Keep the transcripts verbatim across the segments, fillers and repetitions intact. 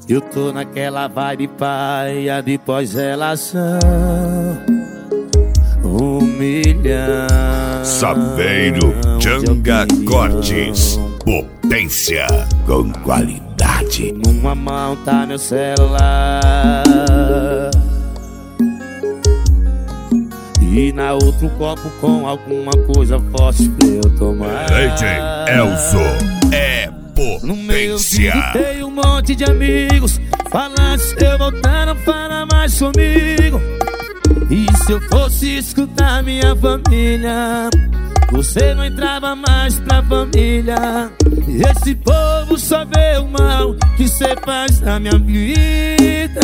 Eu tô naquela vibe paia de pós-relação, um milhão. Saveiro Djanga Cortes, potência com qualidade. Numa mão tá meu celular e na outra um copo com alguma coisa forte pra eu tomar. D J Elzo é no meu potência. vídeo tem um monte de amigos falando, se eu voltar não fala mais comigo. E se eu fosse escutar minha família, você não entrava mais pra família. Esse povo só vê o mal que cê faz na minha vida.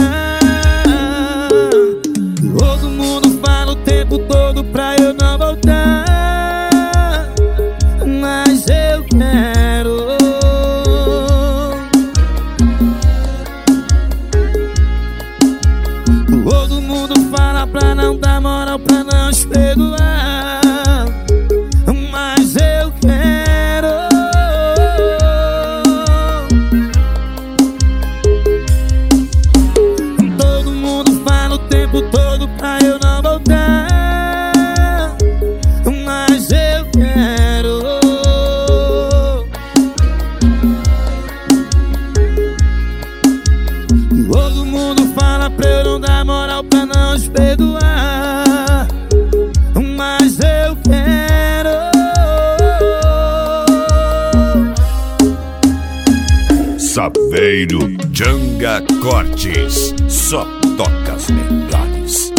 Todo mundo fala o tempo todo pra eu não voltar, mas eu quero. Todo mundo fala pra não dar moral, pra não te perdoar, mas eu quero. Todo mundo fala o tempo todo pra eu não voltar, mas eu quero. Todo mundo fala pra eu não dar moral, pra não te perdoar, mas eu quero. Saveiro Djanga Cortes, só toca as melhores.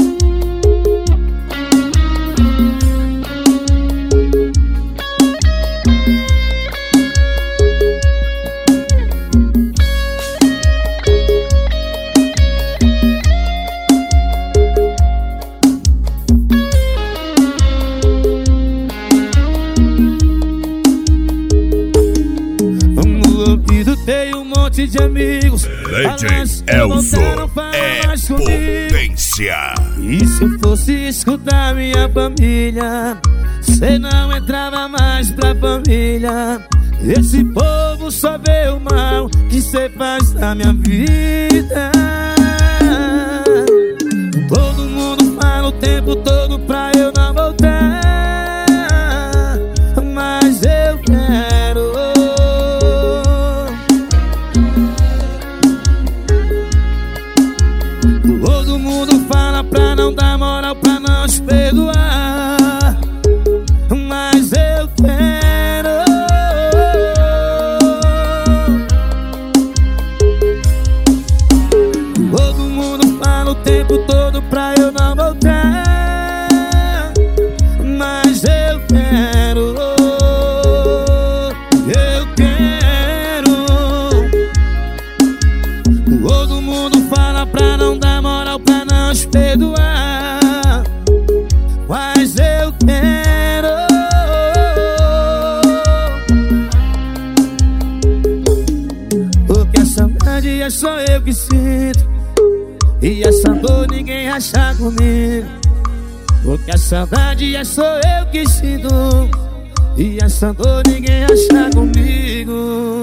Tem um monte de amigos D J Elzo é potência. E se eu fosse escutar minha família, cê não entrava mais pra família. Esse povo só vê o mal que cê faz na minha vida. Todo mundo fala o tempo todo pra eu não voltar, mas eu quero. Todo mundo fala pra não dar moral, pra não te perdoar, mas eu quero. Todo mundo fala o tempo todo pra eu não voltar, mas eu quero. Eu quero. Todo mundo fala pra não dar moral, pra não te perdoar, mas eu quero. Porque a saudade é só eu que sinto, e essa dor ninguém acha comigo. Porque a saudade é só eu que sinto, e essa dor ninguém acha comigo.